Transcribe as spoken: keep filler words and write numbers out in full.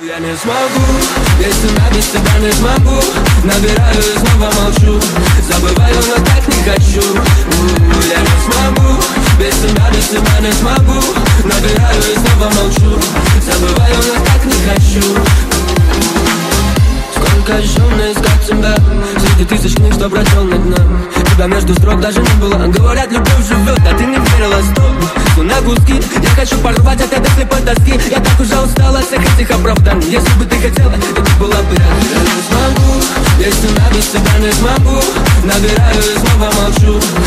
Я не смогу, без тебя, без тебя не смогу. Набираю и снова молчу. Забываю, но так не хочу. У-у-у, я не смогу, без тебя, без тебя не смогу. Набираю и снова молчу. Забываю, но так не хочу. Сколько еще мне искать тебя среди тысяч книг, что прочел на дна. Тебя между строк даже не было. Говорят, любовь живет, а ты не верила, стоп. Но на куски, я хочу порвать от этой слепой доски. Я так уже устала от всех этих оправданий. Если бы ты хотела, это была бы рядом. Я не смогу, без тебя, без тебя не смогу. Набираю и снова молчу.